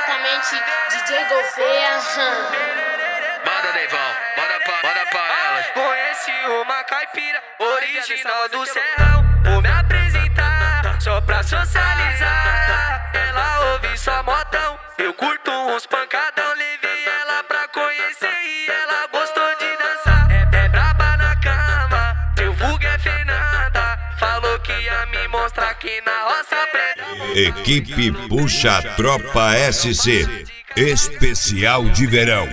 diretamente DJ Gouveia. Manda, Neivão, manda pra elas. Conheci uma caipira original do Serrão. Vou me apresentar só pra socializar. Ela ouve só modão, eu curto uns pancadão. Levei ela pra conhecer e ela gostou de dançar. É braba na cama, seu vulgo é Fernanda. Falou que ia me mostrar aqui na roça preta. Equipe Puxa Tropa SC, especial de verão.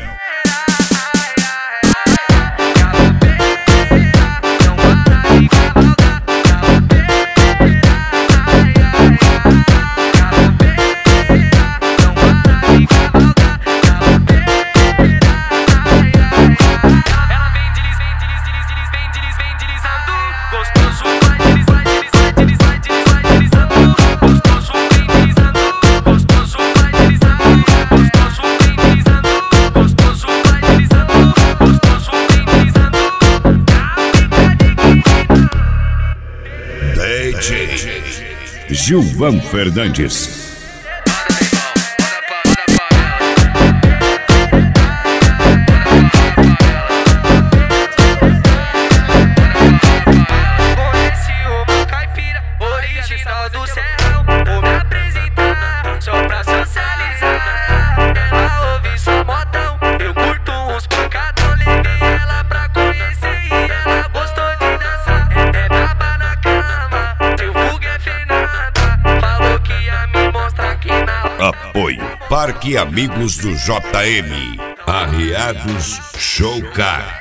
Gilvan Fernandes. Conheci uma caipira original do Serrão. Vou me apresentar só pra socializar. Ela ouve só modão, eu curto uns pancadão. Levei ela pra conhecer e ela gostou de dançar. É braba na cama, seu vulgo é Fernanda. Falou que ia me mostrar aqui na Apoio Parque Amigos do JM. Arriados Showcar.